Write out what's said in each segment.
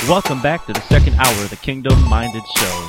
Welcome back to the second hour of the Kingdom Minded Show.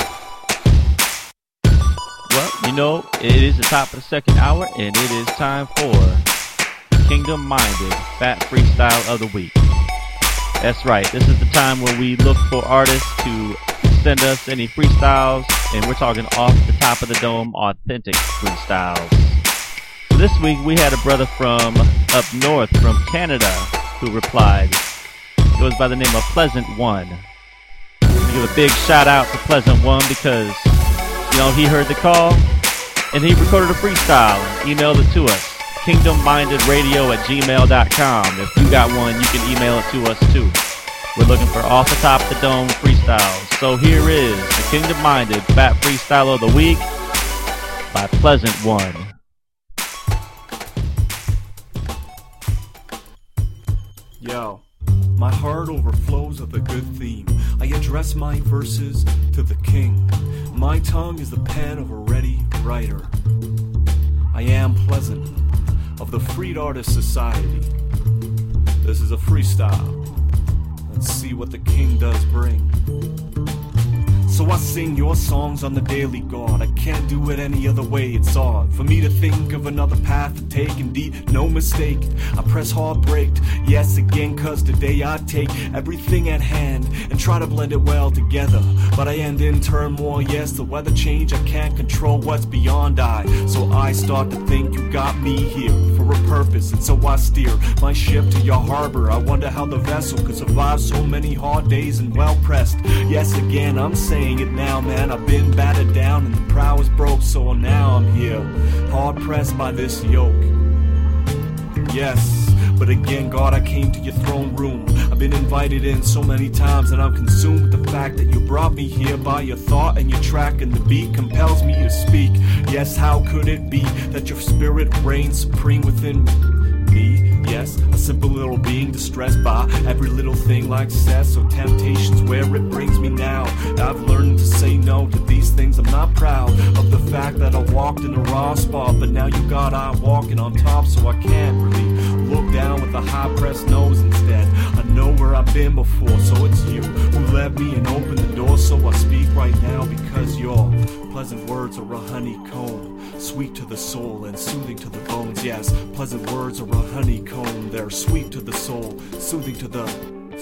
Well, you know, it is the top of the second hour, and it is time for Kingdom Minded Fat Freestyle of the Week. That's right, this is the time where we look for artists to send us any freestyles, and we're talking off the top of the dome, authentic freestyles. So this week we had a brother from up north, from Canada, who replied. Goes by the name of Pleasant One. Give a big shout out to Pleasant One because, you know, he heard the call and he recorded a freestyle and emailed it to us. KingdomMindedRadio@gmail.com. If you got one, you can email it to us too. We're looking for off the top of the dome freestyles. So here is the Kingdom Minded Fat Freestyle of the Week by Pleasant One. Yo. My heart overflows with a good theme. I address my verses to the king. My tongue is the pen of a ready writer. I am Pleasant of the Freed Artist Society. This is a freestyle. Let's see what the king does bring. So I sing your songs on the daily, God. I can't do it any other way, it's odd for me to think of another path to take. Indeed, no mistake, I press hard braked, yes again, cause today I take everything at hand and try to blend it well together. But I end in turmoil, yes, the weather change, I can't control what's beyond I. So I start to think you got me here for a purpose, and so I steer my ship to your harbor. I wonder how the vessel could survive so many hard days and well pressed. Yes again, I'm saying it now, man, I've been battered down and the prow is broke, so now I'm here, hard pressed by this yoke. Yes, but again, God, I came to your throne room. I've been invited in so many times and I'm consumed with the fact that you brought me here by your thought and your track, and the beat compels me to speak. Yes, how could it be that your spirit reigns supreme within me? Yes, a simple little being distressed by every little thing like cess or temptations where it brings me now. I've learned to say no to these things. I'm not proud of the fact that I walked in the wrong spot, but now you got I walking on top, so I can't really look down with a high pressed nose instead. I know where I've been before, so it's you who let me and opened the door. So I speak right now because your pleasant words are a honeycomb, sweet to the soul and soothing to the bones. Yes, pleasant words are a honeycomb. They're sweet to the soul, soothing to the,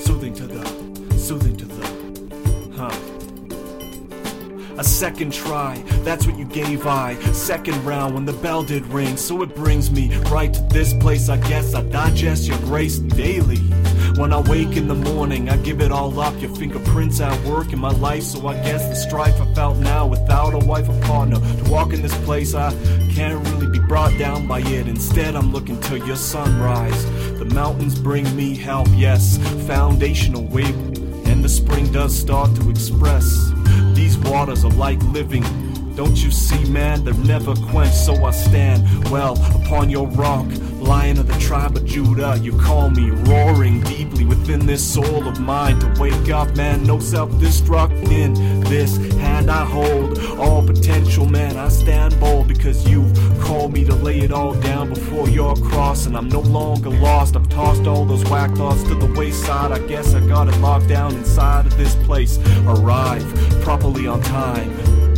A second try, that's what you gave I. Second round when the bell did ring. So it brings me right to this place. I guess I digest your grace daily. When I wake in the morning, I give it all up. Your fingerprints at work in my life. So I guess the strife I felt now without a wife or partner to walk in this place, I can't really be brought down by it. Instead, I'm looking to your sunrise. The mountains bring me help, yes, foundational weight. And the spring does start to express. These waters are like living. Don't you see, man, they're never quenched. So I stand well upon your rock, Lion of the tribe of Judah. You call me, roaring deeply within this soul of mine to wake up, man. No self-destruct in this hand I hold. All potential, man, I stand bold because you've called me to lay it all down before your cross. And I'm no longer lost. I've tossed all those whack thoughts to the wayside. I guess I got it locked down inside of this place. Arrive properly on time.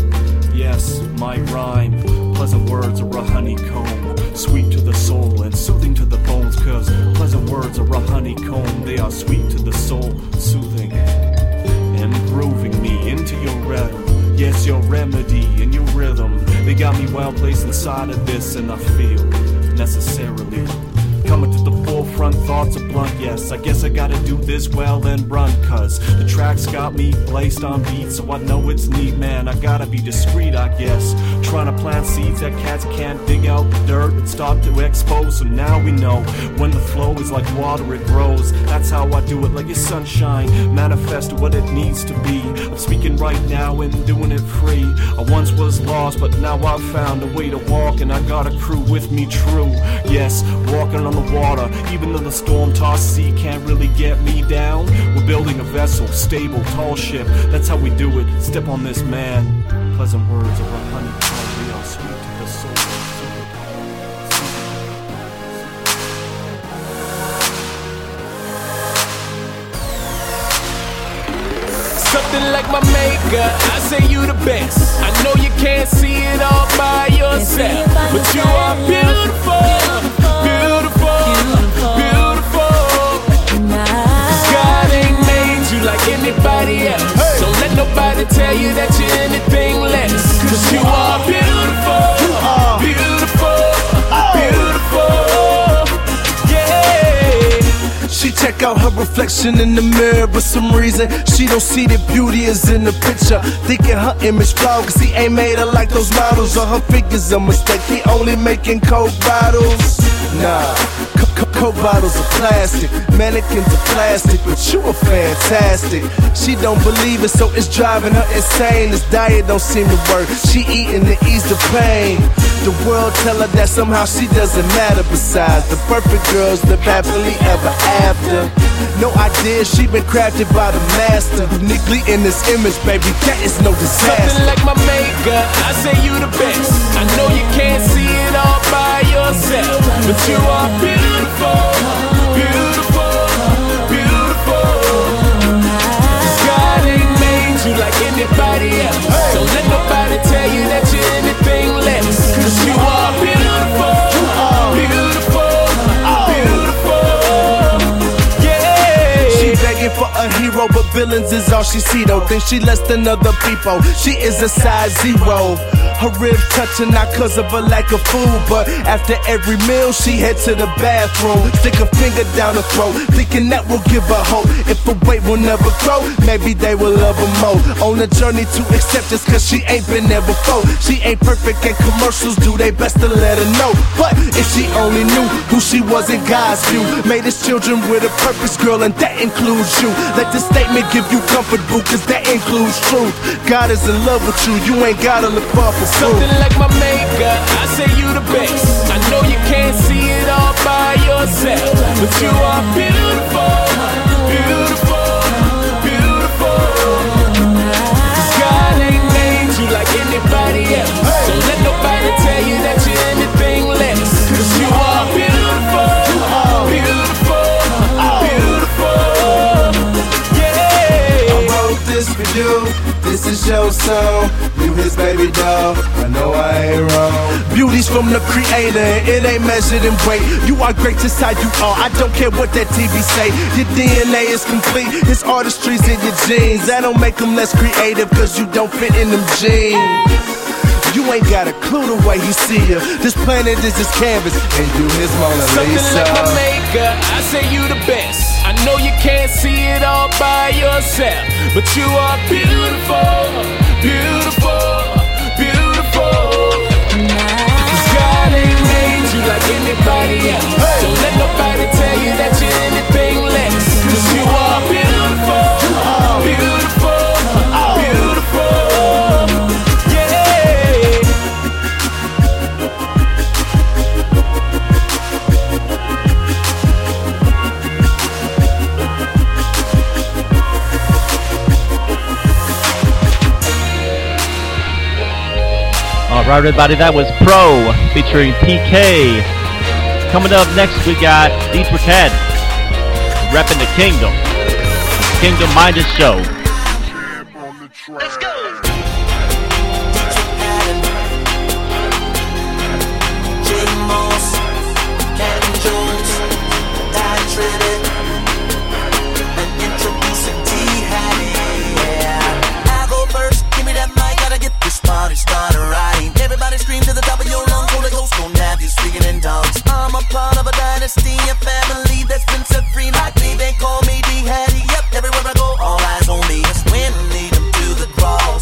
Yes, my rhyme, pleasant words are a honeycomb, sweet to the soul and soothing to the bones. Cause pleasant words are a honeycomb, they are sweet to the soul, soothing and grooving me into your rhythm. Yes, your remedy and your rhythm, they got me well placed inside of this. And I feel necessarily coming to the forefront, thoughts are blunt. Yes, I guess I gotta do this well and run, cause the track's got me placed on beat. So I know it's neat, man, I gotta be discreet, I guess. Trying to plant seeds that cats can't dig out the dirt and start to expose. So now we know when the flow is like water, it grows. That's how I do it, like your sunshine, manifest what it needs to be. I'm speaking right now and doing it free. I once was lost, but now I've found a way to walk, and I got a crew with me, true. Yes, walking on the water, even though the storm-tossed sea can't really get me down. We're building a vessel, stable, tall ship. That's how we do it. Step on this, man. Pleasant words of a honeycomb, they are sweet to the soul. my makeup, I say you the best. I know you can't see it all by yourself, but you are beautiful, beautiful, beautiful. God ain't made you like anybody else. Don't let nobody tell you that you're anything less. Cause you are beautiful, beautiful, beautiful. She check out her reflection in the mirror, but some reason she don't see that beauty is in the picture. Thinking her image flawed, cause he ain't made her like those models. Or her figure's a mistake, he only making Coke bottles. Nah, Coke bottles are plastic, mannequins are plastic, but you are fantastic. She don't believe it, so it's driving her insane. This diet don't seem to work, she eating to ease the pain. The world tell her that somehow she doesn't matter. Besides, the perfect girls live happily ever after. No idea she been crafted by the master. Uniquely in this image, baby, that is no disaster. Something like my makeup, I say you the best. I know you can't see it all by yourself, but you are beautiful, beautiful, beautiful. God ain't made you like anybody else. Don't let nobody tell you that you're anything less. Cause you are beautiful, beautiful, beautiful. Yeah. She begging for a hero, but villains is all she see though. Think she less than other people, she is a size 0. Her ribs touching not cause of a lack of food, but after every meal she head to the bathroom. Stick a finger down her throat, thinking that will give her hope. If her weight will never grow, maybe they will love her more. On a journey to acceptance, cause she ain't been there before. She ain't perfect and commercials do they best to let her know. But if she only knew who she was in God's view, made his children with a purpose, girl, and that includes you. Let the statement give you comfort, boo, cause that includes truth. God is in love with you, you ain't gotta look far for something like my makeup, I say you the best. I know you can't see it all by yourself, but you are beautiful, beautiful, beautiful. God ain't made you like anybody else. Don't let nobody tell you that you're anything less. Cause you are beautiful, beautiful, beautiful. Yeah. I wrote this for you. This is your song, you his baby doll, I know I ain't wrong. Beauty's from the creator, and it ain't measured in weight. You are great just how you are, I don't care what that TV say. Your DNA is complete, his artistry's in your genes. That don't make them less creative, cause you don't fit in them jeans. You ain't got a clue the way he see you. This planet is his canvas, and you his Mona Lisa. Something like my makeup, I say you the best. I know you can't see it all by yourself, but you are beautiful, beautiful, beautiful. Cause God ain't made you like anybody else. Don't let nobody tell you that you're anything less. Cause you are beautiful, beautiful, beautiful. Alright everybody, that was Pro featuring PK. Coming up next we got Dietrich Haddon repping the Kingdom. Kingdom Minded Show. Let's go! Start riding. Everybody scream to the top of your lungs. Holy Ghost gon' have you speaking in tongues. I'm a part of a dynasty, a family that's been set free like me. They call me D Hattie. Yep, everywhere I go, all eyes on me. It's when I lead them to the cross.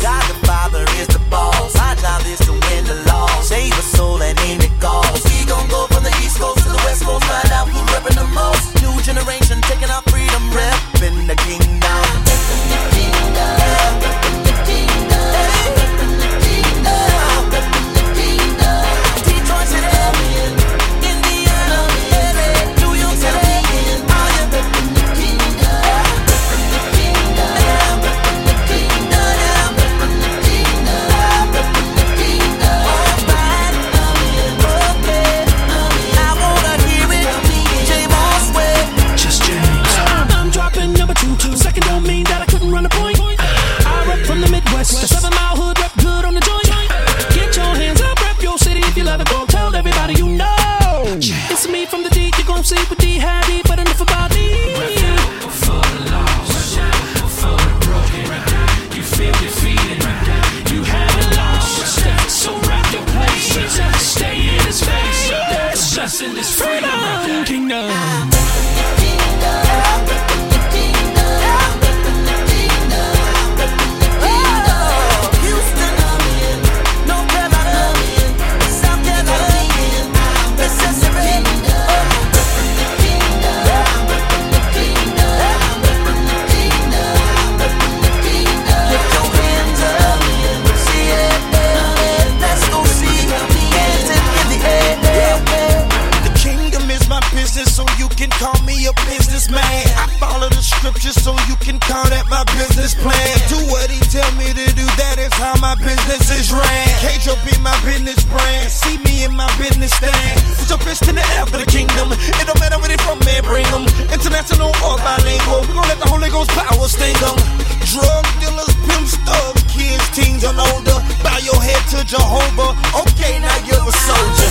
my business is ran. K-Joe be my business brand. See me in my business stand. Put your fist in the air for the kingdom. It don't matter where they from, man, bring them. International or bilingual, we gon' let the Holy Ghost power sting them. Drug dealers, pimps, thugs, kids, teens, and older. Bow your head to Jehovah. Okay, now you're a soldier.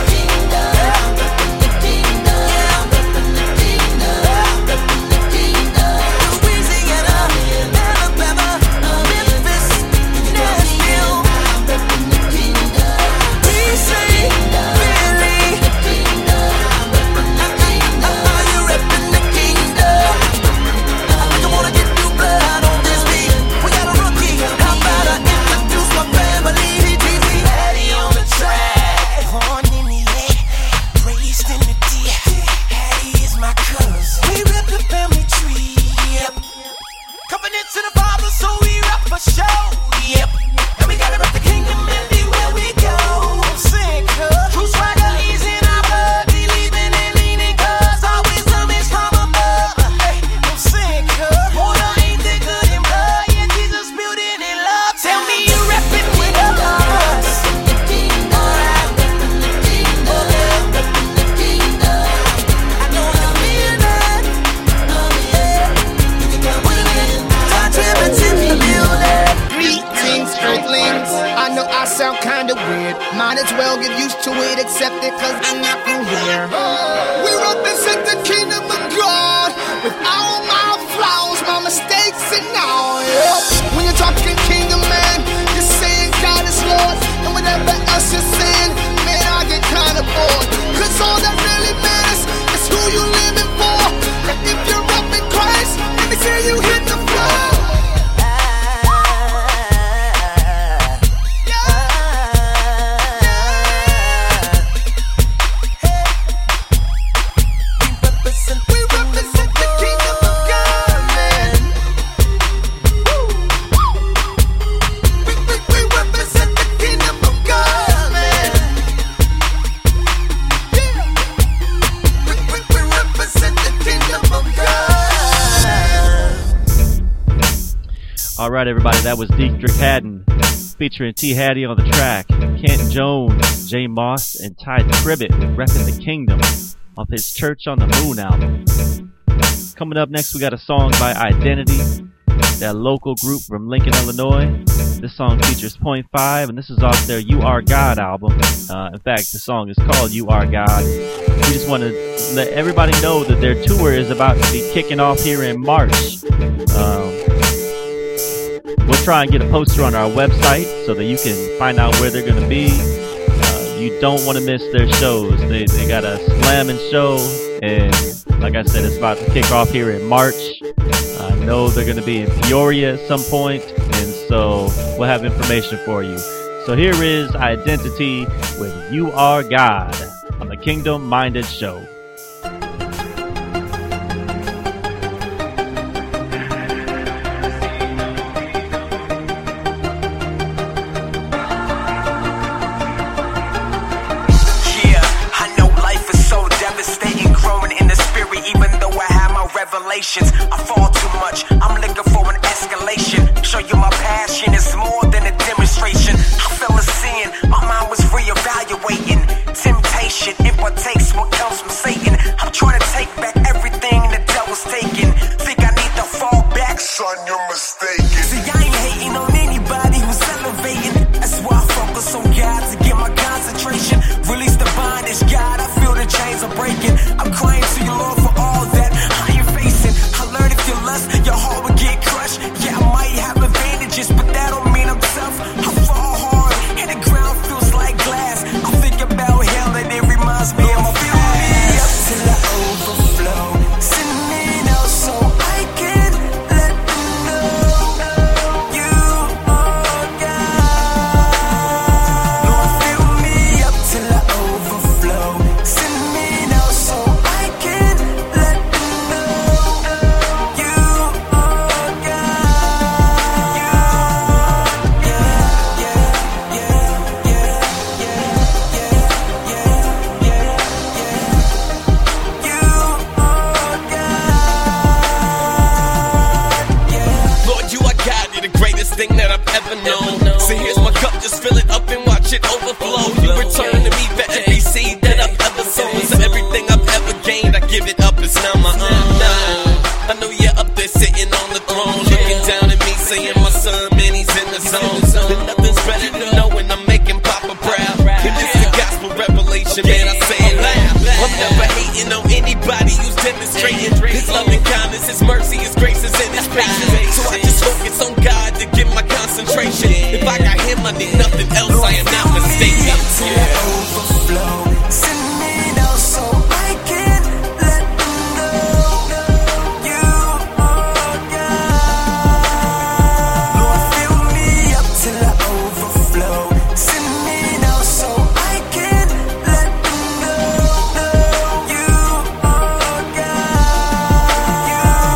Might as well get used to it, accept it, cause I'm not from here. We represent the kingdom of God with all my flaws, my mistakes, and all. When you're talking kingdom, man, you're saying God is Lord. And whatever else you're saying, man, I get kinda bored. Cause all that really matters is who you living for. And if you're up in Christ, let me see you hit the floor. Alright everybody, that was Dietrich Haddon featuring T. Hattie on the track, Kent Jones, Jay Moss, and Ty Tribbett repping the Kingdom off his Church on the Moon album. Coming up next we got a song by Identity, that local group from Lincoln, Illinois. This song features Point 5 and this is off their You Are God album. In fact, the song is called You Are God. We just want to let everybody know that their tour is about to be kicking off here in March. We'll try and get a poster on our website so that you can find out where they're going to be. You don't want to miss their shows. They got a slamming show, and like I said, it's about to kick off here in March. I know they're going to be in Peoria at some point, and so we'll have information for you. So here is Identity with You Are God on the Kingdom Minded Show. I fall too much, I'm looking for an escalation. Show you my passion is more than a demonstration. I fell a sin, my mind was reevaluating. Temptation, it partakes what comes from Satan. shit overflow. You return to me for every seed that I've ever sown. So everything I've ever gained, I give it up, it's now my own. I know you're up there sitting on the throne, looking down at me, saying my son, man, he's in the zone. Then nothing's better than knowing I'm making Papa proud. And this is the gospel revelation, man, I say it loud. I'm never hating on anybody who's demonstrating his love and kindness, his mercy, his grace is in his patience. So I just focus on God to get my concentration. If I got him, I need nothing else, I am not mistaken. Overflow. Send me now so I can let them know you are God. Lord, fill me up till I overflow. Send me now so I can let them know you are God.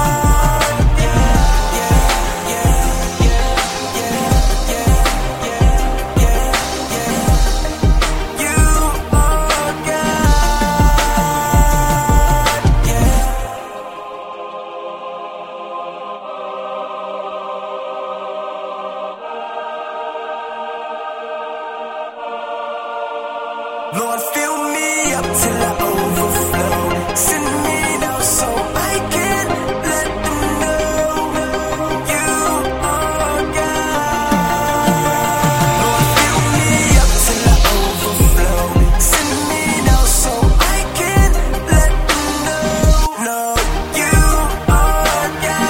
Lord, fill me up till I overflow. Send me now so I can let them know you are God. Lord, fill me up till I overflow. Send me now so I can let them know you are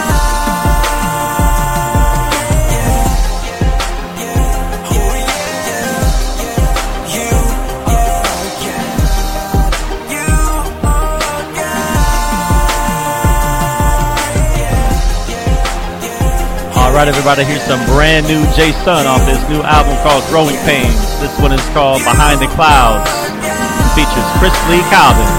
Alright everybody, here's some brand new Jay Sun off his new album called Growing Pains. This one is called Behind the Clouds. It features Chris Lee Calvin.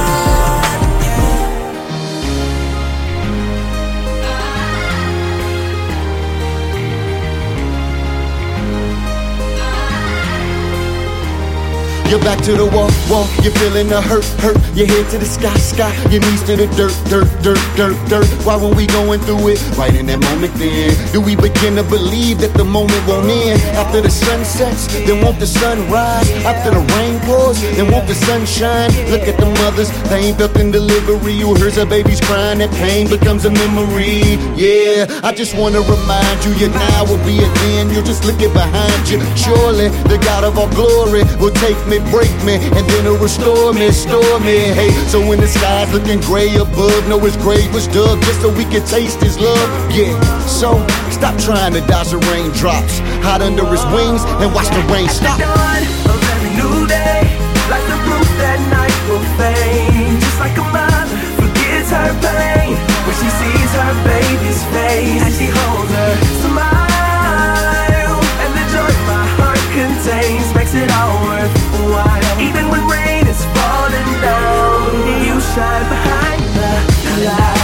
You're back to the wall, you're feeling the hurt, your head to the sky, your knees to the dirt. Why when we going through it, right in that moment then, do we begin to believe that the moment won't end? After the sun sets, then won't the sun rise? After the rain pours, then won't the sun shine? Look at the mothers, pain felt in delivery, who hears her babies crying, that pain becomes a memory. Yeah, I just wanna remind you, your now will be a then, you'll just look it behind you. Surely, the God of all glory will take me, break me, and then it'll restore me, store me. Hey, so when the sky's looking gray above, know his grave was dug just so we could taste his love. Yeah, so stop trying to dodge the raindrops, hide under his wings and watch the rain stop. At the dawn of every new day, like the proof that night will fade. Just like a mother forgets her pain when she sees her baby's face, and she holds her smile, and the joy my heart contains makes it all worthwhile. Even when rain is falling down, you shine behind the clouds.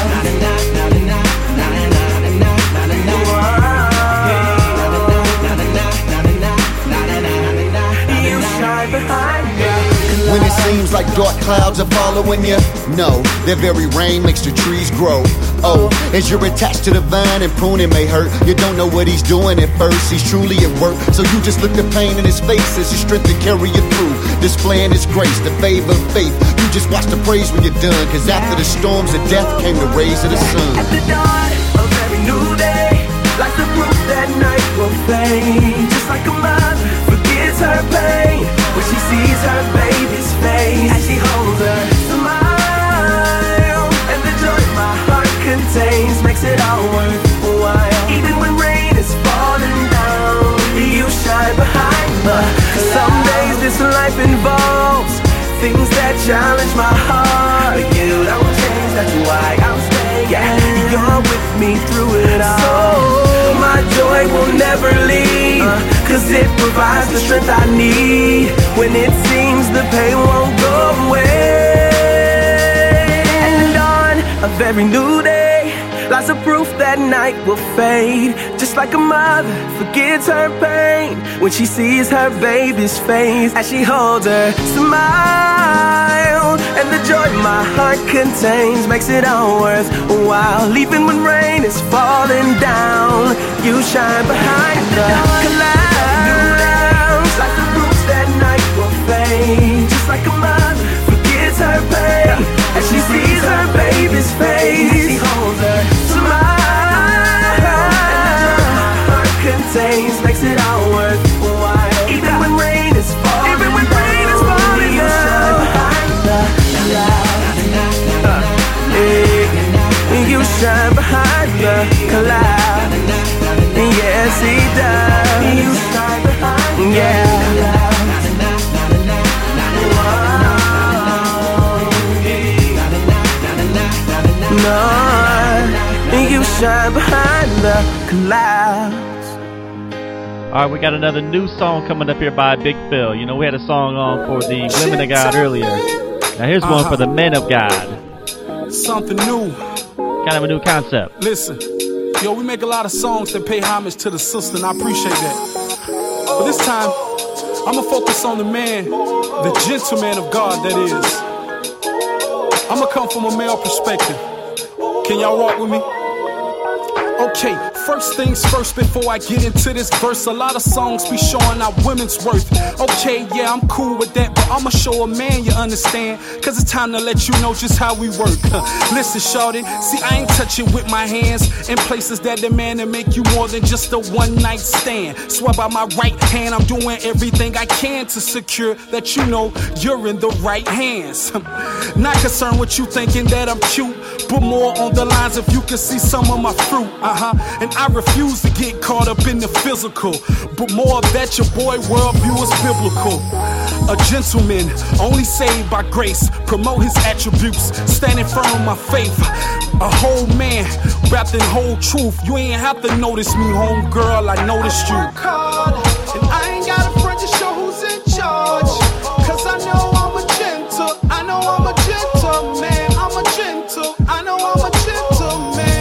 You shine behind the When it seems like dark clouds are following you, no, their very rain makes the trees grow. Oh, as you're attached to the vine and pruning may hurt, you don't know what he's doing at first, he's truly at work. So you just look the pain in his face as his strength to carry you through, displaying his grace, the favor of faith. You just watch the praise when you're done, cause after the storms of death came the rays of the sun. At the dawn of every new day, like the proof that night will fade. Just like a mother forgets her pain when she sees her baby's face, and she holds her smile, and the joy my heart contains makes it all worthwhile. Even when rain is falling down, you shine behind the clouds. Some days this life involves things that challenge my heart, but you don't change, that's why I'm staying. Yeah, you're with me through it all. So my joy will never leave, cause it provides the strength I need when it seems the pain won't go away. At the dawn of every new day lies a proof that night will fade. Just like a mother forgets her pain when she sees her baby's face, as she holds her smile, and the joy my heart contains makes it all worthwhile. Even when rain is falling down, you shine behind the clouds. Like the proof that shine behind the clouds. All right, we got another new song coming up here by Big Phil. You know, we had a song on for the women of God earlier. Now here's one for the men of God. Something new. Kind of a new concept. Listen, yo, we make a lot of songs that pay homage to the sister, and I appreciate that. But this time, I'm going to focus on the man, the gentleman of God, that is. I'm going to come from a male perspective. Can y'all walk with me? Okay, first things first before I get into this verse. A lot of songs be showing our women's worth. Okay, yeah, I'm cool with that, but I'ma show a man, you understand? Cause it's time to let you know just how we work. Listen, shorty, see, I ain't touching with my hands in places that demand to make you more than just a one-night stand. Swear by my right hand, I'm doing everything I can to secure that you know you're in the right hands. Not concerned with you thinking that I'm cute, but more on the lines if you can see some of my fruit. And I refuse to get caught up in the physical, but more of that, your boy worldview is biblical. A gentleman, only saved by grace, promote his attributes, standing firm on my faith. A whole man, wrapped in whole truth. You ain't have to notice me, homegirl, I noticed you. I work hard, and I ain't got a friend to show who's in charge. Cause I know I'm a gentle, I know I'm a gentleman. I'm a gentle, I know I'm a gentleman.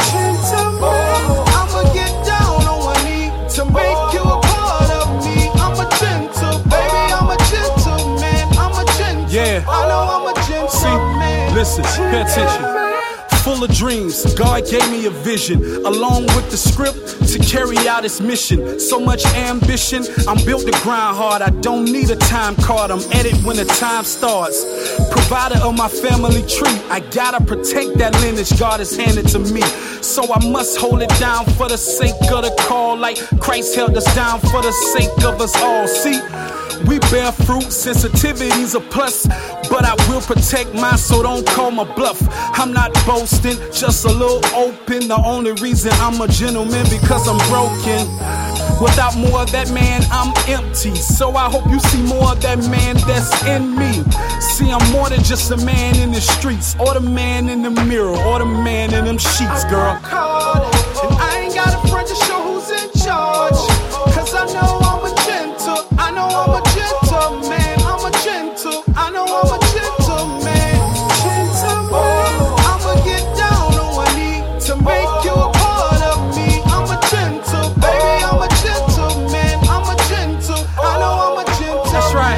I'ma get down on one knee to make you a part of me. I'm a gentle, baby, I'm a gentleman. I'm a gentle, yeah. I know I'm a gentleman. See, listen, pay attention. Full of dreams, God gave me a vision, along with the script to carry out its mission. So much ambition, I'm built to grind hard. I don't need a time card, I'm at it when the time starts. Provider of my family tree, I gotta protect that lineage God has handed to me. So I must hold it down for the sake of the call, like Christ held us down for the sake of us all. See, we bear fruit, sensitivity's a plus, but I will protect mine, so don't call my bluff. I'm not boasting, just a little open. The only reason I'm a gentleman because I'm broken. Without more of that man, I'm empty. So I hope you see more of that man that's in me. See, I'm more than just a man in the streets, or the man in the mirror, or the man in them sheets, girl. I work hard, and I ain't got a friend to show who's in charge. Cause I know I'm a gentle, I know I'm a gentleman. I'm a gentle, I know I'm a gentleman. I'ma get down on one knee to make you a part of me. I'm a gentle, baby, I'm a gentleman. I'm a gentle, I know I'm a gentleman. That's right.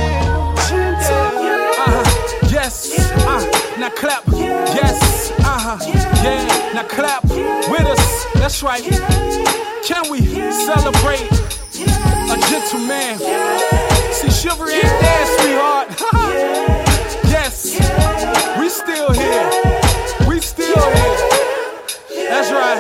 Yes, now clap. Yes, yeah, now clap with us. That's right. Can we celebrate a gentleman? See, chivalry ain't dead, sweetheart. Yes, we still here. We still here. That's right.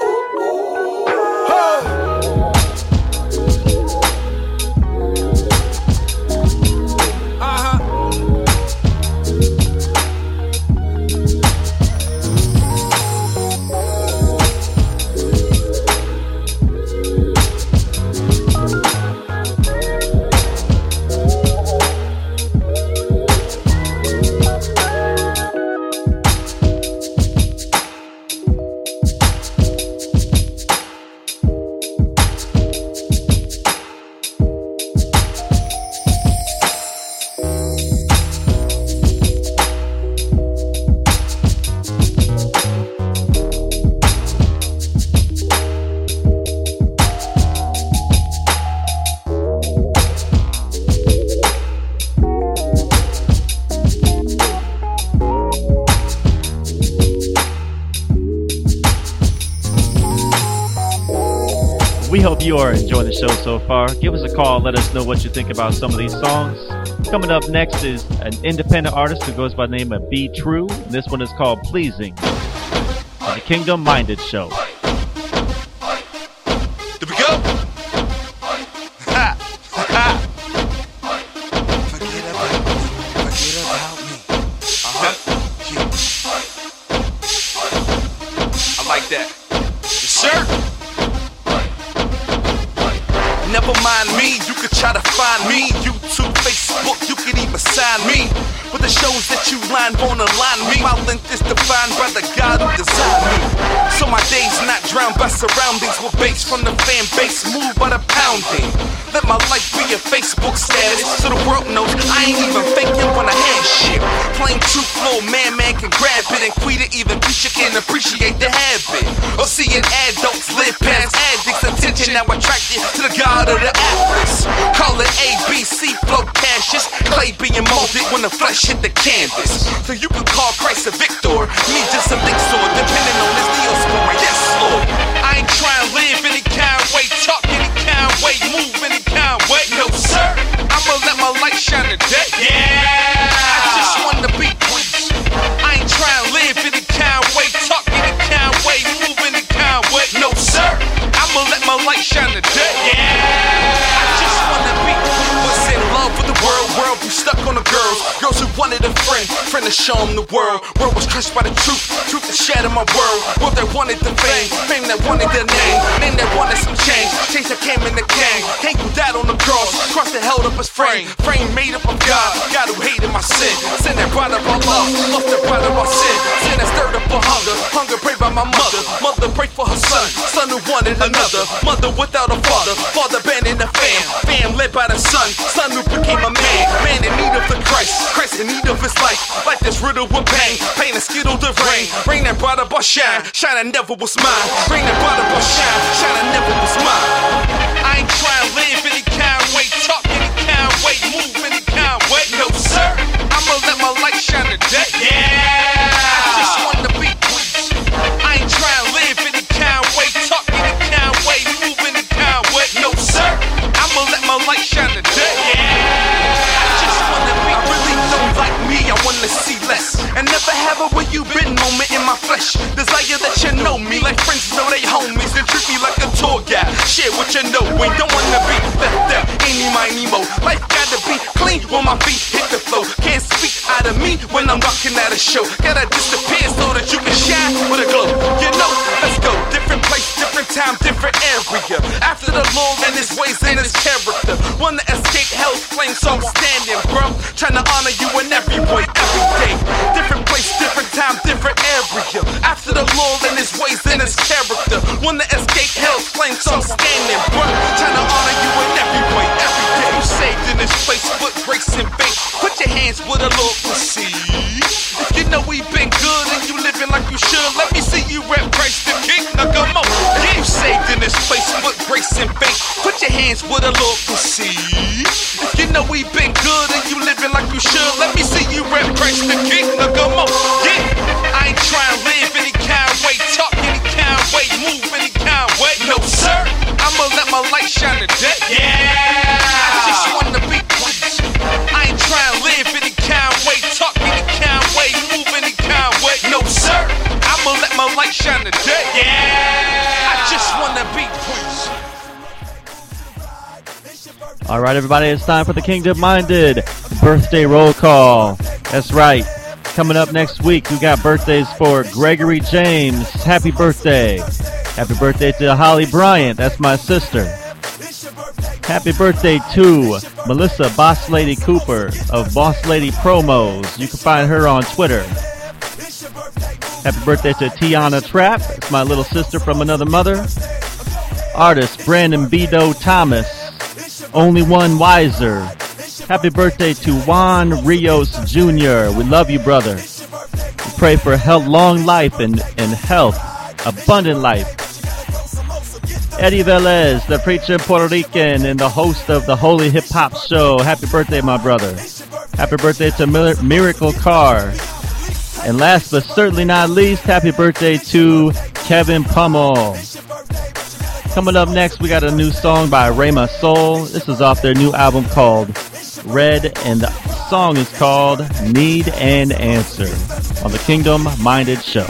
We hope you are enjoying the show so far. Give us a call. Let us know what you think about some of these songs. Coming up next is an independent artist who goes by the name of Be True. And this one is called Pleasing on the Kingdom Minded Show. Here we go. Ha! Ha! Forget about me. I like that. Yes, sir. Never mind me, you could try to find me. You two-faced Facebook, you can even sign me. But the shows that you line won't align me. My length is defined by the God who designed me. So my days not drowned by surroundings with bass from the fan base, moved by the pounding. Let my life be a Facebook status so the world knows I ain't even faking when I have shit. Plain true flow, man can grab it and tweet it. Even preacher can appreciate the habit of seeing adults live past addicts. Attention now attracted to the God of the Atlas. Call it ABC flow caches. Clay being molded when the flesh hit the canvas. So you can call Christ a victor, me just a mixer, depending on his deal score. Yes, Lord. I ain't trying to live any kind of way, talk any kind of way, move any kind of way. No, sir. I'ma let my light shine today. Yeah. I just want to be preached. I ain't trying to live any kind of way, talk any kind of way, move any kind of way. No, sir. I'ma let my light shine today. Yeah. I just want to be was in love with the world be stuck on the girls who wanted a friend to show them the world. World was crushed by the truth that shattered my world that wanted the fame that wanted their name that wanted some change that came in the gang. Hank who died on the cross that held up his frame made up of God who hated my sin that brought up our love that brought up our sin that stirred up our hunger prayed by my mother prayed for her son who wanted another, mother without a father abandoned the fam led by the son who became a man in need of the Christ in need of his life that's riddled with pain and skittled of rain that brought up our shine that never was mine, rain that brought up our shine that never was mine. I ain't trying to live any kind of way, talk any kind of way, move any kind of way. No, sir. I'ma let my light shine today. Yeah. I just want to be preached. I ain't trying to live any kind of way, talk any kind of way, move any kind of way. No, sir. I'ma let my light shine today. Yeah. I just want to be. I really don't like me. I want to see less and never have a where you been moment in my flesh. Desire that you know me like friends know they homies and treat me like a tour guide. Share what you know and don't wanna be left out. Any miny mo. Life gotta be clean when my feet hit the floor. Can't speak out of me when I'm rocking at a show. Gotta disappear so that you can shine with a glow. You know, let's go. Different place, different time, different area. After the Lord and his ways and his character. Wanna escape hell's flame, so I'm standing, bro. Trying to honor you in every way, every day. Different place, different time, different area. After the Lord and his ways and his character. Wanna escape hell's flame, so I'm standing, bro. Trying to honor you in every way, every day. You saved in this place, put grace and faith. Put your hands where the Lord will see. If you know we've been good and you living like you should, let me see you rep Christ the King. Now come on. Yeah, you saved in this place, put grace and faith. Put your hands where the Lord will see. If you know we've been good and you living like you should, let me see you rep Christ the King. Now come on. Yeah, I ain't trying to live any kind of way, talk any kind of way, move any kind of way. No, sir. I'ma let my light shine today. Yeah. I just wanna be preached. I ain't trying to live any kind of way, talk any kind of way, move any kind of way. No, sir. I'ma let my light shine today. Yeah. I just wanna be preached. All right, everybody, it's time for the Kingdom Minded birthday roll call. That's right. Coming up next week, we got birthdays for Gregory James. Happy birthday. Happy birthday to Holly Bryant. That's my sister. Happy birthday to Melissa Boss Lady Cooper of Boss Lady Promos. You can find her on Twitter. Happy birthday to Tiana Trapp. It's my little sister from another mother. Artist Brandon Bido Thomas. Only One Wiser. Happy birthday to Juan Rios Jr. We love you, brother. We pray for health, long life and health, abundant life. Eddie Velez, the preacher in Puerto Rican and the host of the Holy Hip Hop Show. Happy birthday, my brother. Happy birthday to Miracle Carr. And last but certainly not least, happy birthday to Kevin Pummel. Coming up next, we got a new song by Rhema Soul. This is off their new album called Red, and the song is called Need an Answer on the Kingdom Minded Show.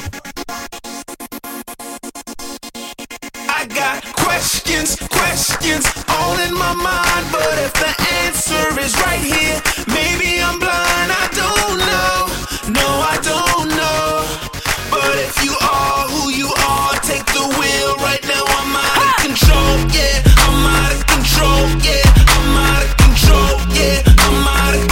I got questions all in my mind, but if the answer is right here, maybe I'm blind. I don't know, no, I don't know. But if you are who you are, take the wheel right now. I'm out of control, yeah. I'm out of control, yeah. I'm out of control, yeah. I'm out of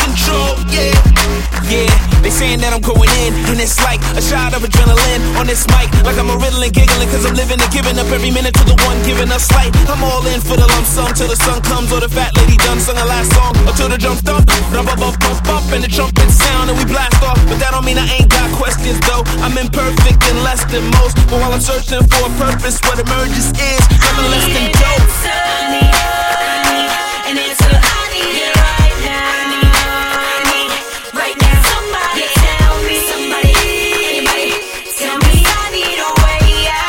saying that I'm going in, and it's like a shot of adrenaline on this mic. Like I'm a riddling, giggling, cause I'm living and giving up every minute to the one giving us light. I'm all in for the lump sum till the sun comes, or the fat lady done sung her last song, or till the drums thump, bump, bump, bump, bump, and the trumpet sound, and we blast off. But that don't mean I ain't got questions though. I'm imperfect and less than most, but while I'm searching for a purpose, what emerges is nothing less than dope. And it's what I need right now. Right now, somebody tell me, anybody tell me I need a way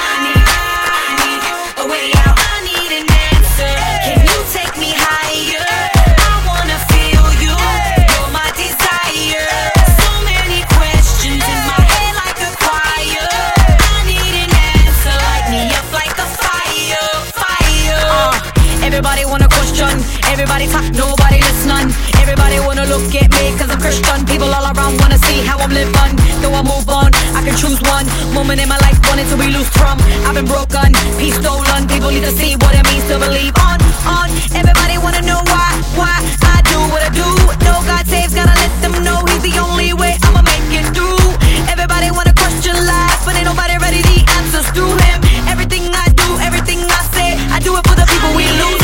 out. A way out, I need an answer. Can you take me higher? I wanna feel you, you're my desire. So many questions in my head like a choir. I need an answer, light me up like a fire. Everybody wanna question, everybody talk, nobody listen. Everybody wanna look at me cause I'm Christian. People all around wanna see how I'm living. Though I move on, I can choose one moment in my life wanting to be loose from. I've been broken, peace stolen. People need to see what it means to believe on. Everybody wanna know why I do what I do. No, God saves, gotta let them know He's the only way I'ma make it through. Everybody wanna question life, but ain't nobody ready the answers to Him. Everything I do, everything I say, I do it for the people we lose.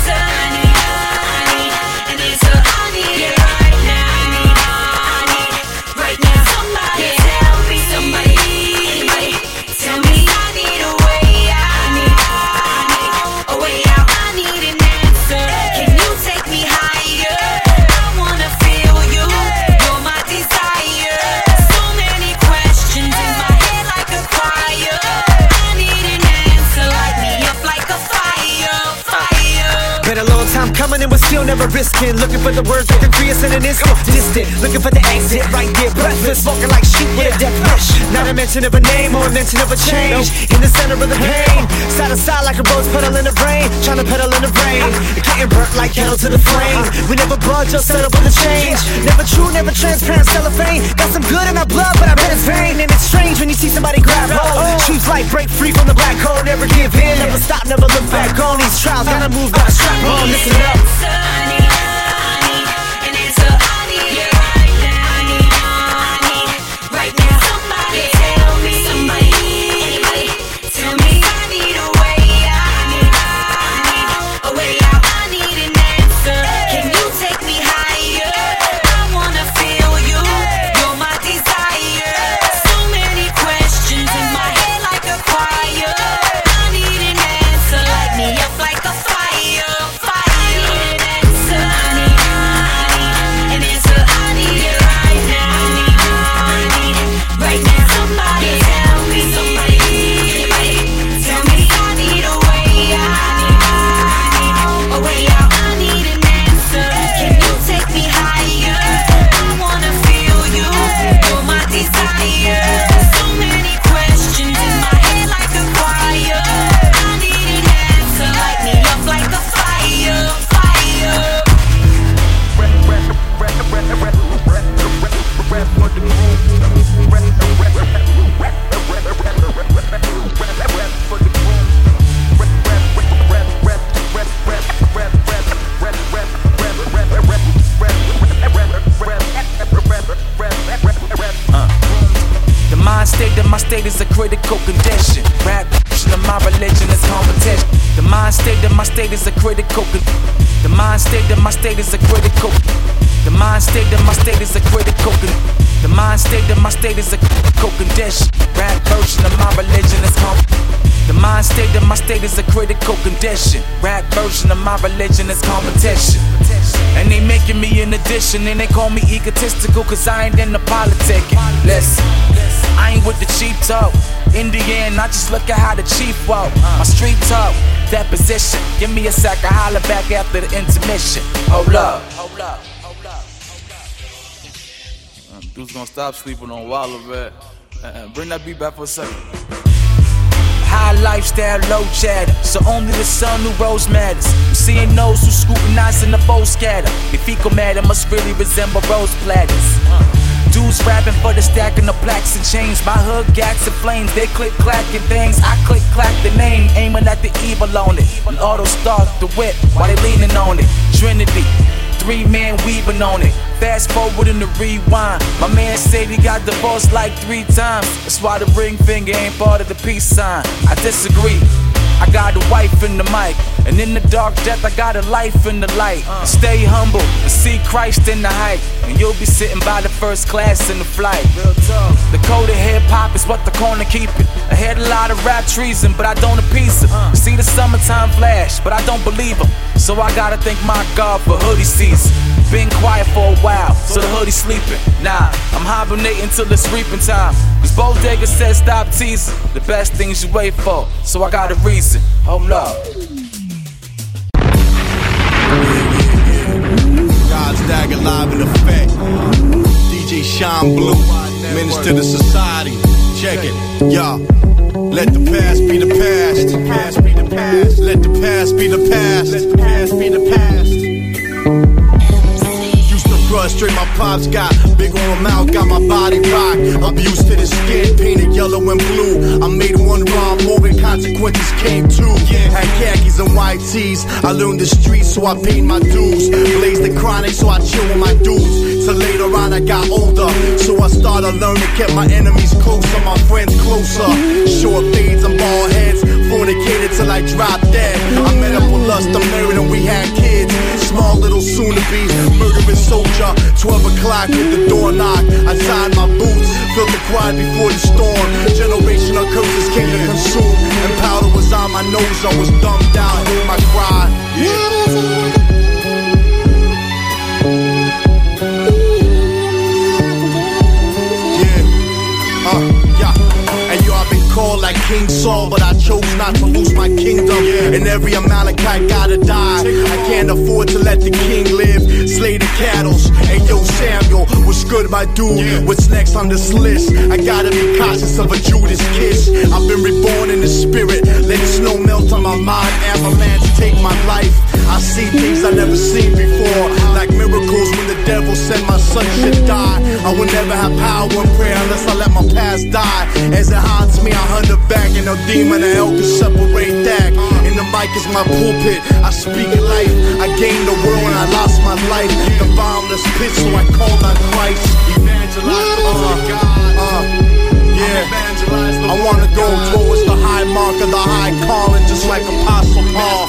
Coming in but still never risking. Looking for the words that can free us in an instant. Distant, looking for the exit right there. Breathless, walking like sheep with a death wish. Not a mention of a name or a mention of a change. In the center of the pain, side to side like a rose petal in the rain. Trying to pedal in the rain, getting burnt like hell to the flame. We never budge or settle for the change. Never true, never transparent cellophane. Got some good in our blood, but I bet it's vain. And it's strange when you see somebody grab hold. Choose life, break free from the black hole. Never give in, never stop, never look back on these trials. Gotta move, gotta strap on, listen up. My state is a critical condition. Rap of my religion is competition. The mind state of my state is a critical. The mind state of my state is a critical. The mind state of my state is a critical. The mind state of my state is a critical condition. Rap version of my religion is The mind state of my state is a critical condition. Rap version of my religion is competition. And they making me an addition, and they call me egotistical, cause I ain't into politicking. Listen, I ain't with the cheap talk. In the end, I just look at how the chief walk. My street talk, that position. Give me a sec, I holler back after the intermission. Hold up. Dude's gonna stop sleeping on Waller, man. Bring that beat back for a second. High lifestyle, low chatter. So only the sun who rose matters. You seeing those who scrutinize in the bow scatter. If fecal matter must really resemble rose platters. Dudes rapping for the stacking of plaques and chains. My hood gats and flames, they click clacking things. I click clack the name, aiming at the evil on it. And auto start the whip while they leaning on it. Trinity, 3-man weaving on it. Fast forward in the rewind. My man said he got divorced like 3 times. That's why the ring finger ain't part of the peace sign. I disagree. I got a wife in the mic, and in the dark death I got a life in the light. Stay humble and see Christ in the height, and you'll be sitting by the first class in the flight. The code of hip hop is what the corner keeping. I had a lot of rap treason, but I don't appease them. See the summertime flash, but I don't believe them. So I gotta thank my God for hoodie season. Been quiet for a while, so the hoodie sleeping. Nah, I'm hibernating till it's reaping time. Cause Bodega said stop teasing. The best things you wait for, so I got a reason. Hold up. God's Dagger live in effect. DJ Sean Blue, menace to the society. Check it, y'all. Let the past be the past. Let the past be the past. Let the past be the past. Let the past be the past. Frustrate my pops got big on my mouth, got my body rock. I'm used to the skin painted yellow and blue. I made one wrong, more than consequences came too. Had khakis and white tees. I learned the streets, so I paid my dues. Blazed the chronic, so I chill with my dudes. Till later on I got older, so I started learning, kept my enemies closer, my friends closer. Short fades and bald heads, fornicated till I dropped dead. I met up with lust, I'm married and we had kids. Small little soon-to-be murderous soldier. 12 o'clock with the door knock. I tied my boots, felt the quiet before the storm. Generational curses came to consume, and powder was on my nose. I was dumbed down, heard my cry. And yo, I've been called like King Saul, but I chose not to lose my kingdom. And every Amalekite gotta die. I can't afford to let the king live. Slay the cattle. Hey yo, Samuel, what's good, my dude? What's next on this list? I gotta be cautious of a Judas kiss. I've been reborn in the spirit. Let the snow melt on my mind. Avalanche take my life. I see things I never seen before, like miracles when the devil said my son should die. I will never have power in prayer unless I let my past die. As it haunts me, I hunt it back, and no demon or hell can separate that. And the mic is my pulpit, I speak in life. I gained the world and I lost my life. The bottomless pit, so I called on Christ. Evangelize the word of God. Yeah, I wanna go towards the high mark of the high calling, just like Apostle Paul.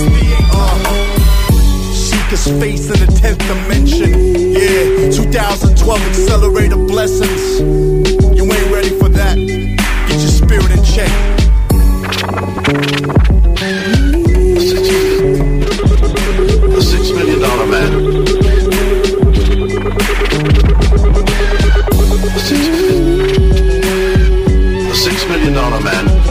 Seek his face in the 10th dimension. Yeah, 2012 accelerator blessings. You ain't ready for that. Get your spirit in check. The $6 million man. The $6 million man.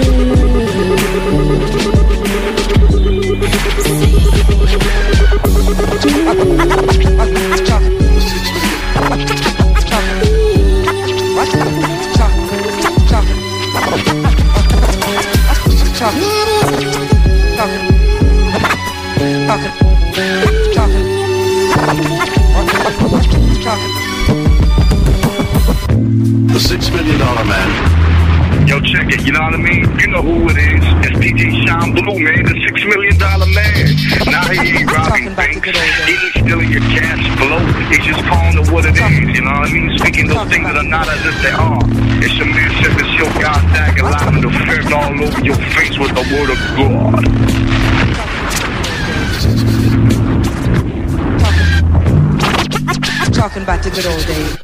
The $6 million man. Yo, check it, you know what I mean? You know who it is. It's DJ Sean Blue, man, the $6 million man. Now he ain't robbing banks, he ain't stealing your cash flow. He's just calling it what it is, you know what I mean? Speaking those things that are not as if they are. It's your man, Chef, it's your God Dagger, live in the effect all over your face with the word of God. Talking about the good old days.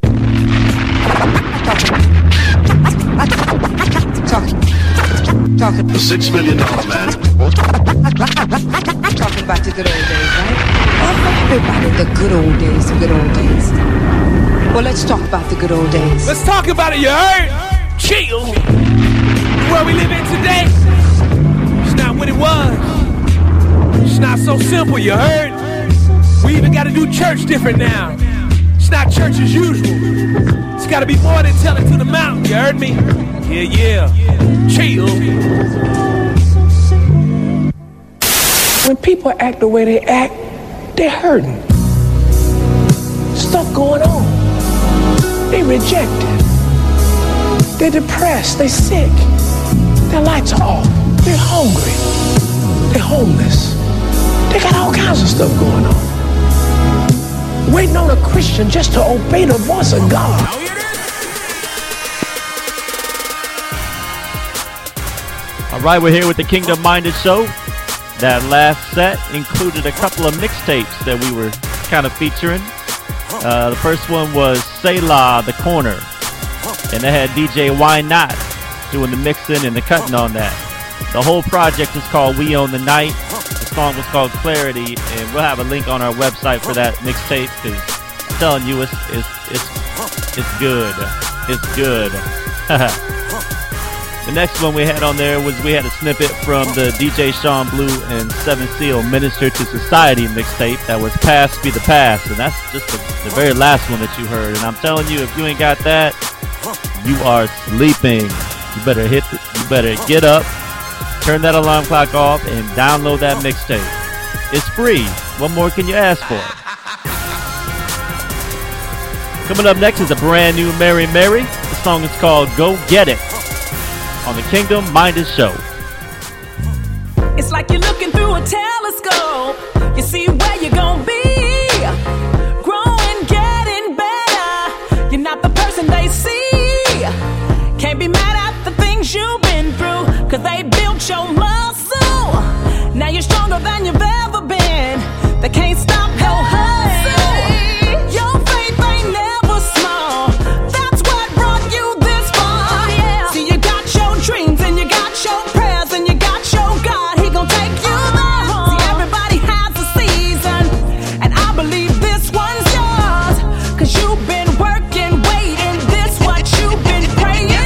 Talking. The $6 million man. Talking about the good old days, right? Everybody, the good old days, the good old days. Well, let's talk about the good old days. Let's talk about it, you heard? Chill. Where we live in today, it's not what it was. It's not so simple, you heard? We even gotta do church different now. It's not church as usual. It's gotta be more than telling to the mountain, you heard me? Yeah. Chill. When people act the way they act, they're hurting. Stuff going on. They rejected. They're depressed. They're sick. Their lights are off. They're hungry. They're homeless. They got all kinds of stuff going on. waiting on a Christian just to obey the voice of God. All right, we're here with the Kingdom Minded Show. That last set included a couple of mixtapes that we were kind of featuring. The first one was Selah, The Corner. And they had DJ Why Not doing the mixing and the cutting on that. The whole project is called We Own the Night. The song was called Clarity, and we'll have a link on our website for that mixtape, because I'm telling you, it's good. It's good. The next one we had on there was we had a snippet from the DJ Sean Blue and Seven Seal Minister to Society mixtape that was Past Be the Past, and that's just the very last one that you heard. And I'm telling you, if you ain't got that, you are sleeping. You better get up, turn that alarm clock off, and download that mixtape. It's free. What more can you ask for? Coming up next is a brand new Mary Mary. The song is called Go Get It on the Kingdom Minded Show. It's like you're looking through a telescope. You see where you're gonna be. Growing, getting better. You're not the person they see. Can't be mad at the things you've been through, 'cause they built your muscle. Now you're stronger than you've ever been. They can't stop your hustle. Your faith ain't never small. That's what brought you this far. See, you got your dreams and you got your prayers and you got your God. He gon' take you there. See, everybody has a season, and I believe this one's yours, 'cause you've been working, waiting. This what you've been praying for.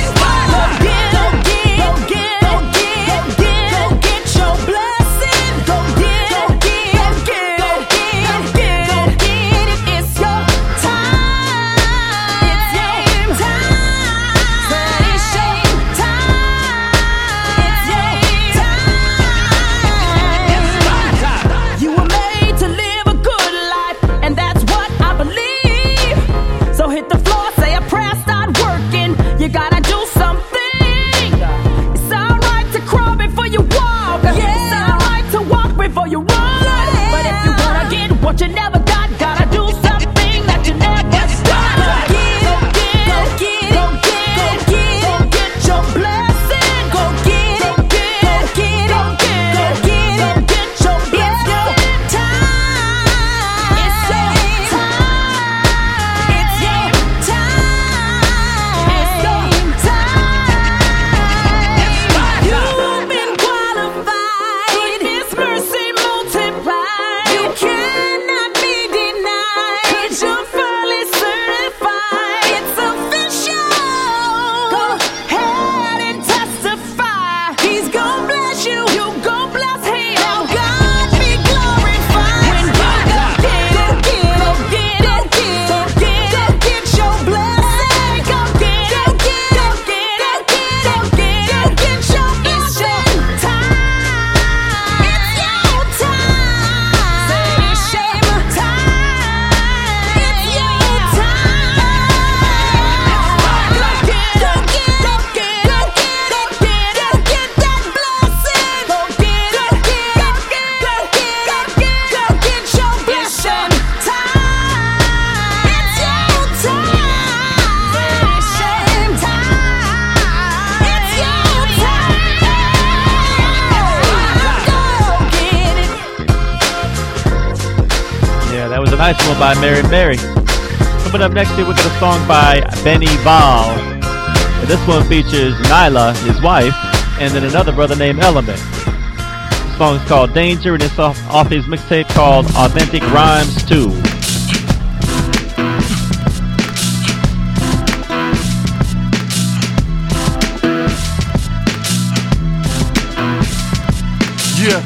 What you never got, gotta do something that you never start. Go get your blessing. Go get your blessing. It's your time. It's your time. It's your time. You've been qualified. His mercy multiplied. You cannot be denied. You're fully certified. It's official. Go ahead and testify. He's gonna bless you. You gon' bless him. Now God be glorified. When you go get your blessing. Go get your blessing. It's your time. It's your time. Say it's shame time. It's your time. Go get that blessing. Go get your blessing. Time. It's your time. Say it's shame time. It's your time. Go get it. Yeah, that was a nice one by Mary Mary. Coming up next here, we got a song by Benny Val. And this one features Nyla, his wife, and then another brother named Element. The song is called Danger, and it's off his mixtape called Authentic Rhymes 2. Yeah.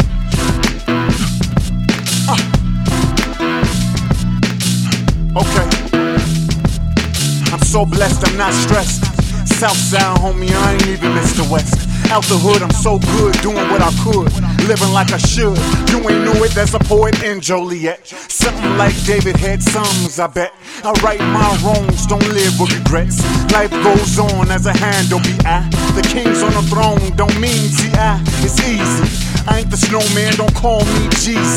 Okay. I'm so blessed, I'm not stressed. Southside, homie, I ain't even Mr. West. Out the hood, I'm so good, doing what I could, living like I should. You ain't knew it, there's a poet in Joliet. Something like David had songs, I bet. I right my wrongs, don't live with regrets. Life goes on as a handle be I. The king's on the throne, don't mean T.I. It's easy. I ain't the snowman, don't call me Jeezy.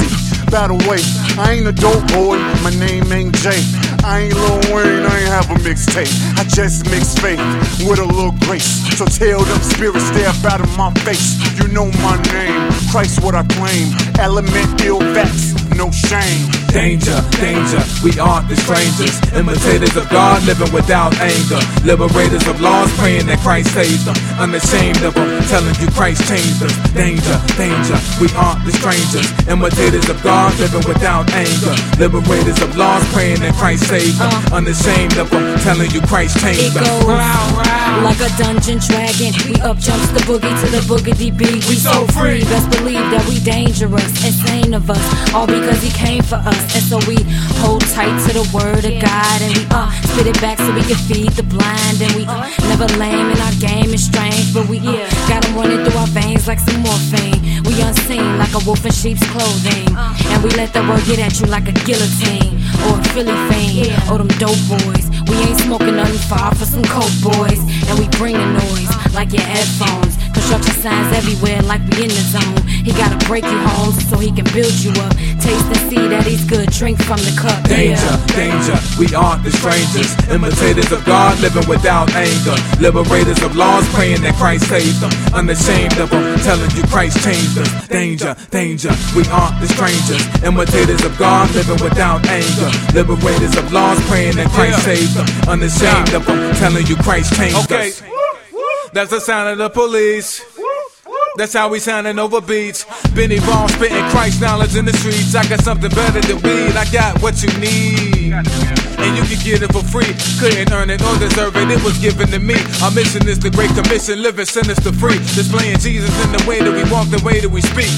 battle way. I ain't a dope boy, my name ain't Jay. I ain't Lil Wayne, I ain't have a mixtape. I just mix faith with a little grace. So tell them spirits stay up out of my face. You know my name, Christ what I claim. Element, ill facts, no shame. Danger, danger, we aren't the strangers. Imitators of God, living without anger. Liberators of lost, praying that Christ saves them. Unashamed of them, telling you Christ changed us. Danger, danger, we aren't the strangers. Imitators of God, living without anger. Liberators of lost, praying that Christ saves them. Unashamed of them, telling you Christ changed us. Like a dungeon dragon, we up jumps the boogie to the boogity beat. We so free, best believe that we dangerous, insane of us, all because he came for us. And so we hold tight to the word of God, and we spit it back so we can feed the blind. And we never lame, and our game is strange, but we got them running through our veins like some morphine. We unseen like a wolf in sheep's clothing, and we let the word get at you like a guillotine or a Philly fiend or them dope boys. We ain't smoking nothing far for some coke boys, and we bring the noise like your headphones. Construction signs everywhere like we in the zone. He gotta break you home so he can build you up. Taste and see that he's good, drink from the cup. Danger, danger, we aren't the strangers. Imitators of God, living without anger. Liberators of laws, praying that Christ saves them. Unashamed of them, telling you Christ changed us. Danger, danger, we aren't the strangers. Imitators of God, living without anger. Liberators of laws, praying that Christ saves them. Unashamed of them, telling you Christ changed us. That's the sound of the police. That's how we sounding over beats. Benny Vaughn spitting Christ knowledge in the streets. I got something better than weed. I got what you need, and you can get it for free. Couldn't earn it or deserve it, it was given to me. Our mission is the Great Commission, living sinister free. Displaying Jesus in the way that we walk, the way that we speak.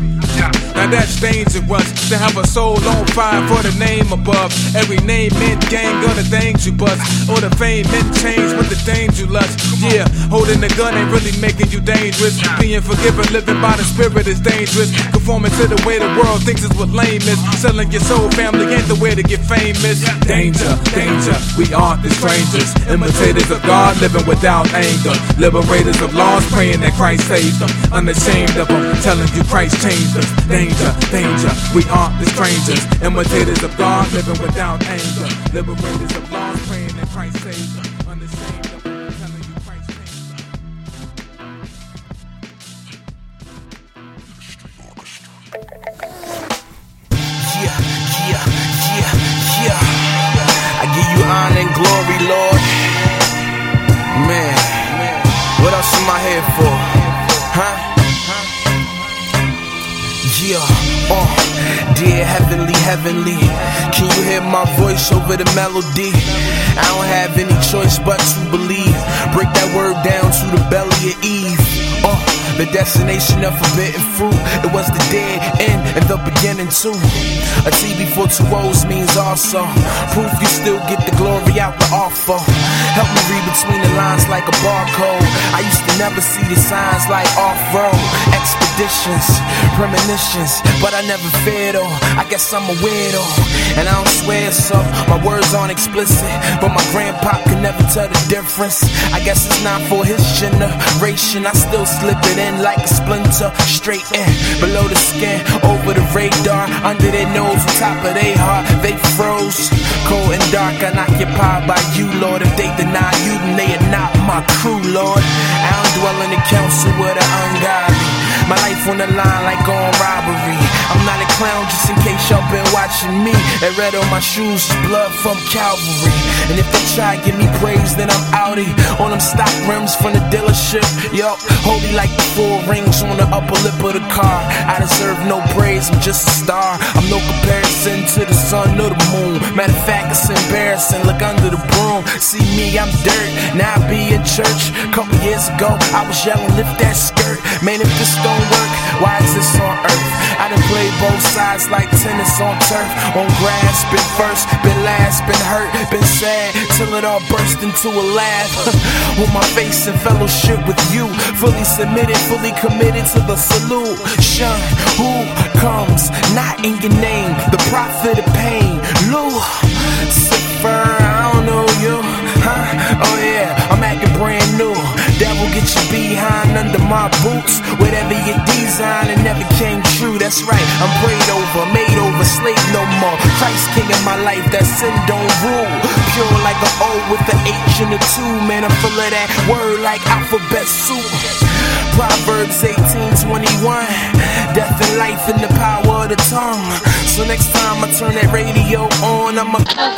Now that's dangerous, to have a soul on fire for the name above. Every name meant gang of the things you bust, or the fame meant change with the things you lust. Yeah, holding the gun ain't really making you dangerous. Being forgiven, living by the spirit is dangerous. Conforming to the way the world thinks is what lame is. Selling your soul, family ain't the way to get famous. Danger, danger, we aren't the strangers. Imitators of God, living without anger. Liberators of laws, praying that Christ saves them. Unashamed of them, telling you Christ changed us. Danger, danger, we aren't the strangers. Imitators of God, living without anger. Liberators of laws, praying that Christ saves them. Unashamed of them, telling you Christ changed them. Yeah. I give you honor and glory, Lord. Man, what else am I here for? Huh? Yeah, dear heavenly, can you hear my voice over the melody? I don't have any choice but to believe. Break that word down to the belly of Eve. The destination of forbidden fruit. It was the dead end and the beginning too. A T before two O's means also. Proof you still get the glory out the offer. Help me read between the lines like a barcode. I used to never see the signs like off-road expeditions, premonitions, but I never feared though. I guess I'm a weirdo, and I don't swear so. My words aren't explicit, but my grandpa can never tell the difference. I guess it's not for his generation. I still slip it in like a splinter, straight in below the skin, over the radar, under their nose, on top of their heart. They froze, cold and dark, unoccupied by you, Lord. If they deny you, then they are not my crew, Lord. I don't dwell in the council with the ungodly. My life on the line like on robbery. I'm not a clown, just in case y'all been watching me. And red on my shoes is blood from Calvary. And if they try to give me praise, then I'm outie. On them stock rims from the dealership. Yup, holy like the 4 rings on the upper lip of the car. I deserve no praise, I'm just a star. I'm no comparison to the sun or the moon. Matter of fact, it's embarrassing, look under the broom. See me, I'm dirt, now I be in church. Couple years ago, I was yelling, lift that skirt. Man, if this don't work, why is this on earth? I done played both sides like tennis on turf. On grass, been first, been last, been hurt, been sad, till it all burst into a laugh. With my face in fellowship with you, fully submitted, fully committed to the solution. Who comes not in your name? The prophet of pain, Lucifer. I don't know you, huh? Oh yeah, I'm acting brand new. Devil, get your behind under my boots. Whatever your design, it never came true. That's That's right, I'm prayed over, made over, slave no more. Christ king in my life, that sin don't rule. Pure like an O with the H and the 2. Man, I'm full of that word like alphabet soup. Proverbs 18:21. Death and life in the power of the tongue. So next time I turn that radio on, I'ma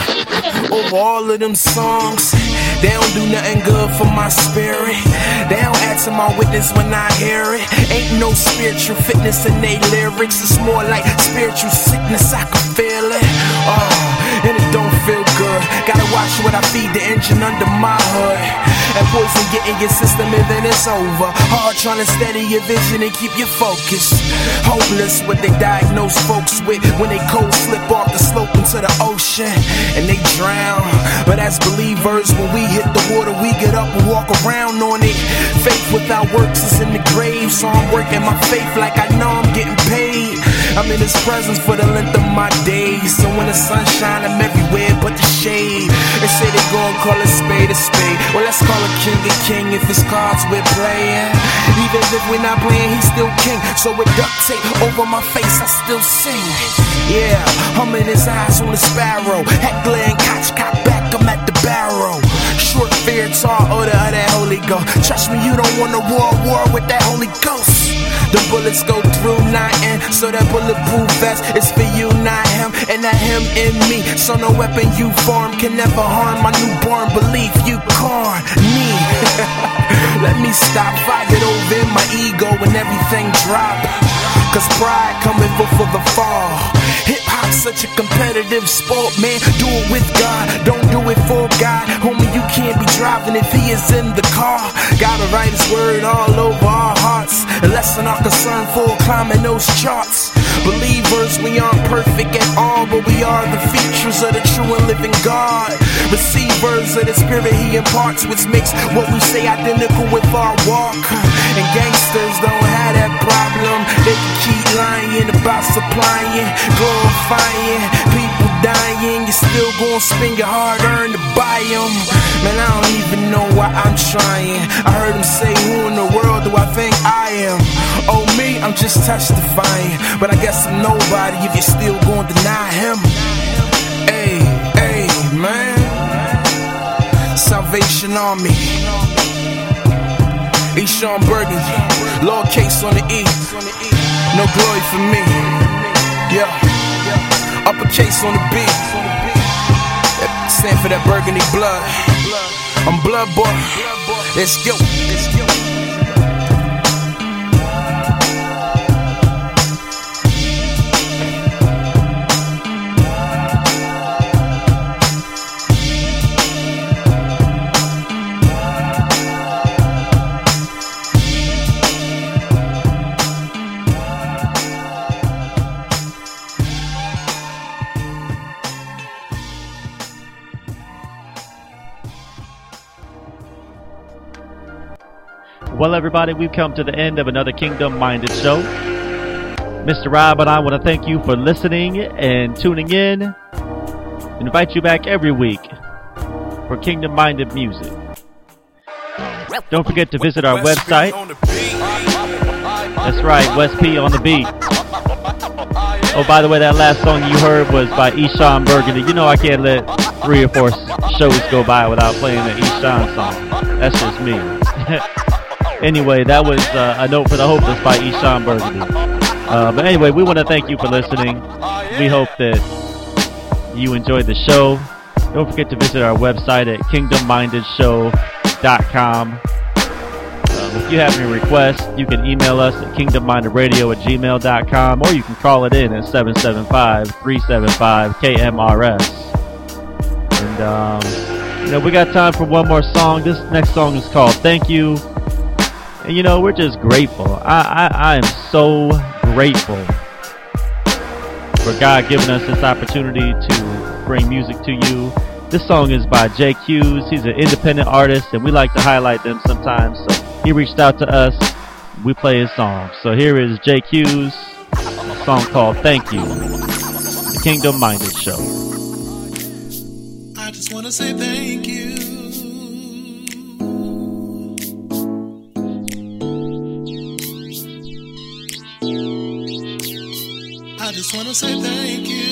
over all of them songs. They don't do nothing good for my spirit. They don't add to my witness when I hear it. Ain't no spiritual fitness in they lyrics. It's more like spiritual sickness, I can feel it. And it don't feel good. Gotta watch what I feed the engine under my hood. And poison get in your system and then it's over. Hard trying to steady your vision and keep your focus. Hopeless what they diagnose folks with when they cold slip off the slope into the ocean and they drown. But as believers, when we hit the water, we get up and walk around on it. Faith without works is in the grave, so I'm working my faith like I know I'm getting paid. I'm in his presence for the length of my days. So when the sun shine, I'm everywhere but the shade. They say they gon' call a spade a spade. Well, let's call a king a king if it's cards we're playing. Even if we're not playing, he's still king. So with duct tape over my face, I still sing. Yeah, I'm in his eyes on the sparrow. Heckler and Koch cock back, I'm at the barrel. Short fear, tall odor of that Holy Ghost. Trust me, you don't want a war with that Holy Ghost. The bullets go through nothing, so that bulletproof vest is for you, not him, and not him in me. So no weapon you form can never harm my newborn belief. You corny. Let me stop. I get over in my ego and everything drop. Cause pride coming for the fall. Hip-hop's such a competitive sport, man. Do it with God, don't do it for God. Homie, you can't be driving if he is in the car. Gotta write his word all over our hearts. A lesson our concern for climbing those charts. Believers, we aren't perfect at all, but we are the features of the true and living God. Receivers of the spirit he imparts, which makes what we say identical with our walk. And gangsters don't have that problem. They can keep lying about supplying, glorifying, people dying. You still gon' spend your hard-earned to buy them. Man, I don't even know why I'm trying. I heard him say, who in the world do I think I am? Oh, me, I'm just testifying. But I guess I'm nobody if you're still gon' deny him. Hey, hey, man. Salvation Army. Eshon Burgundy, lowercase on the E. No glory for me. Yeah. Uppercase on the B. Stand for that burgundy blood. I'm blood boy. Let's go. Well, everybody, we've come to the end of another Kingdom Minded show. Mr. Rob and I want to thank you for listening and tuning in. Invite you back every week for Kingdom Minded music. Don't forget to visit our website. That's right, West P on the beat. Oh, by the way, that last song you heard was by Eshon Burgundy. You know I can't let 3 or 4 shows go by without playing an Eshon song. That's just me. Anyway, that was A Note for the Hopeless by Eshon Burgundy. But anyway, we want to thank you for listening. We hope that you enjoyed the show. Don't forget to visit our website at kingdomminded.com. If you have any requests, you can email us at kingdomminded@gmail.com, or you can call it in at 775-375-KMRS. And we got time for one more song. This next song is called Thank You. And we're just grateful. I am so grateful for God giving us this opportunity to bring music to you. This song is by Jay Q's. He's an independent artist, and we like to highlight them sometimes. So he reached out to us. We play his song. So here is Jay Q's song called Thank You. The Kingdom Minded Show. I just want to say thank you. just wanna say thank you.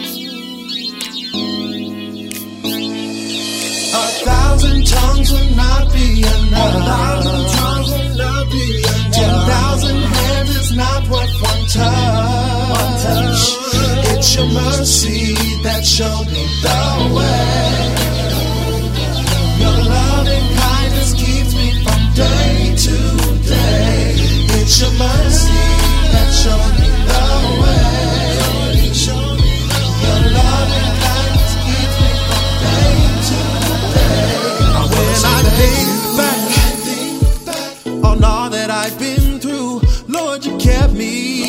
1,000 tongues will not be enough. 1,000 tongues will not be enough. 10,000 hands is not worth one touch. It's your mercy that showed me the way. Your loving kindness keeps me from day to day. It's your mercy that showed me the way. Your loving kindness keeps me from day to day. When I think back on all that I've been through, Lord, you kept me.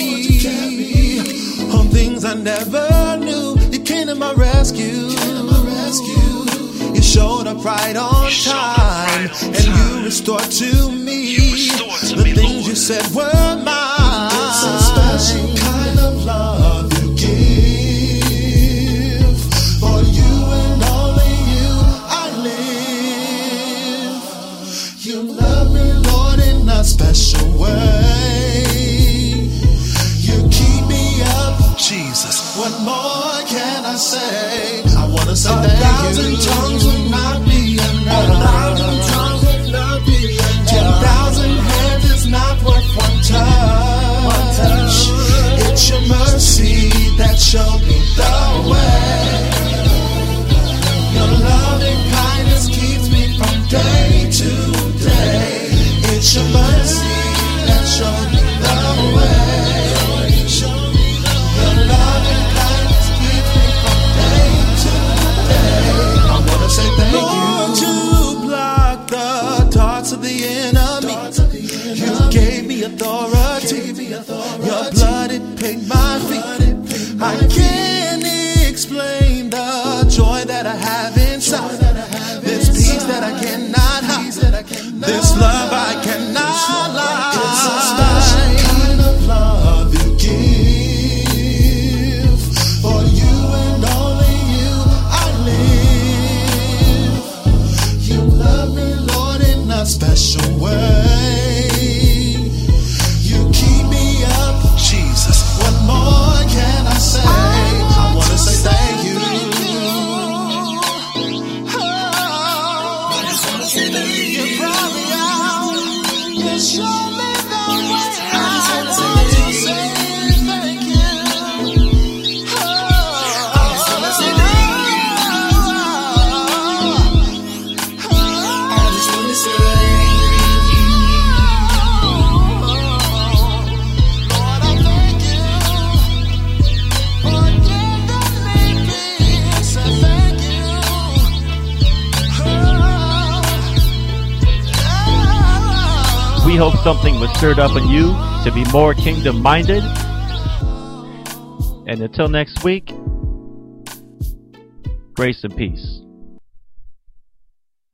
On things I never knew, you came to my rescue. You showed up right on time, and you restored to me the things you said were mine. It's a special kind of love you give. For you and only you I live. You love me, Lord, in a special way. You keep me up, Jesus. What more can I say? I wanna say thank you. 1,000 tongues will not be enough. 1,000 tongues will not be enough. 10,000 hands is not worth one touch. It's your mercy that showed me the way. Your loving kindness keeps me from day to day. It's your mercy that showed me the way. Your loving kindness keeps me from day to day. I wanna say thank you. Lord, you block the darts of the enemy. You gave me authority. Your blood, it paid my feet. I can't explain the joy that I have inside. This peace that I cannot hide. This love I cannot lie. It's a special kind of love you give. For you and only you I live. You love me, Lord, in a special way. You keep me up, Jesus. What more can I say? I wanna say thank you. You brought me out. You showed me the way. I want to say thank you. I wanna say thank you. I just wanna say thank you. Lord, I thank you for giving me peace. I thank you. We hope something was stirred up in you to be more kingdom minded. And until next week, grace and peace.